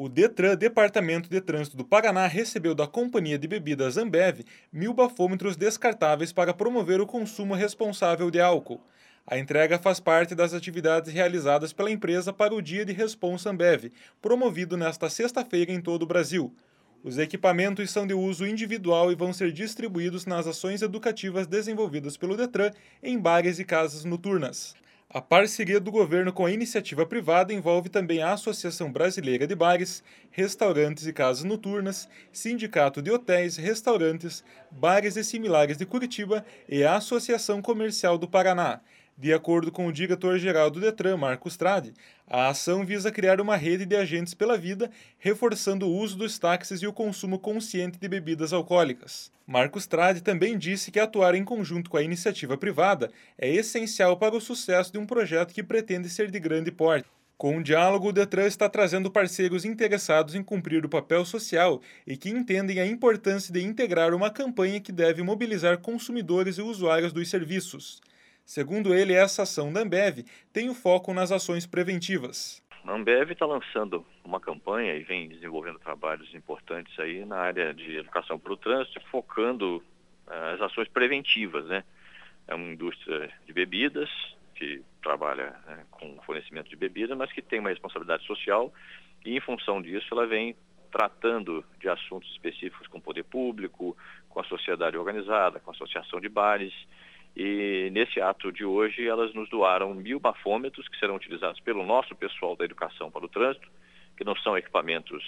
O Detran, Departamento de Trânsito do Paraná, recebeu da Companhia de Bebidas Ambev 1.000 bafômetros descartáveis para promover o consumo responsável de álcool. A entrega faz parte das atividades realizadas pela empresa para o Dia de Responsa Ambev, promovido nesta sexta-feira em todo o Brasil. Os equipamentos são de uso individual e vão ser distribuídos nas ações educativas desenvolvidas pelo Detran em bares e casas noturnas. A parceria do governo com a iniciativa privada envolve também a Associação Brasileira de Bares, Restaurantes e Casas Noturnas, Sindicato de Hotéis, Restaurantes, Bares e Similares de Curitiba e a Associação Comercial do Paraná. De acordo com o diretor-geral do Detran, Marcos Tradi, a ação visa criar uma rede de agentes pela vida, reforçando o uso dos táxis e o consumo consciente de bebidas alcoólicas. Marcos Tradi também disse que atuar em conjunto com a iniciativa privada é essencial para o sucesso de um projeto que pretende ser de grande porte. Com o diálogo, o Detran está trazendo parceiros interessados em cumprir o papel social e que entendem a importância de integrar uma campanha que deve mobilizar consumidores e usuários dos serviços. Segundo ele, essa ação da Ambev tem o foco nas ações preventivas. A Ambev está lançando uma campanha e vem desenvolvendo trabalhos importantes aí na área de educação para o trânsito, focando as ações preventivas, né? É uma indústria de bebidas que trabalha, né, com fornecimento de bebida, mas que tem uma responsabilidade social e, em função disso, ela vem tratando de assuntos específicos com o poder público, com a sociedade organizada, com a associação de bares. E nesse ato de hoje elas nos doaram 1.000 bafômetros que serão utilizados pelo nosso pessoal da educação para o trânsito, que não são equipamentos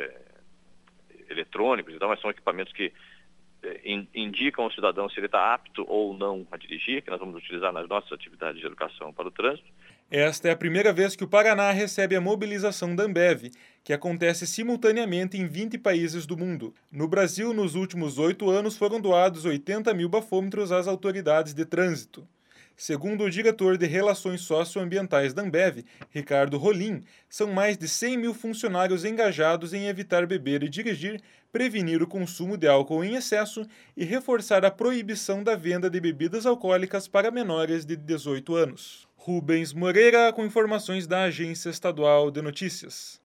eletrônicos e tal, mas são equipamentos que indicam ao cidadão se ele está apto ou não a dirigir, que nós vamos utilizar nas nossas atividades de educação para o trânsito. Esta é a primeira vez que o Paraná recebe a mobilização da Ambev, que acontece simultaneamente em 20 países do mundo. No Brasil, nos últimos 8 anos, foram doados 80.000 bafômetros às autoridades de trânsito. Segundo o diretor de Relações Socioambientais da Ambev, Ricardo Rolim, são mais de 100.000 funcionários engajados em evitar beber e dirigir, prevenir o consumo de álcool em excesso e reforçar a proibição da venda de bebidas alcoólicas para menores de 18 anos. Rubens Moreira, com informações da Agência Estadual de Notícias.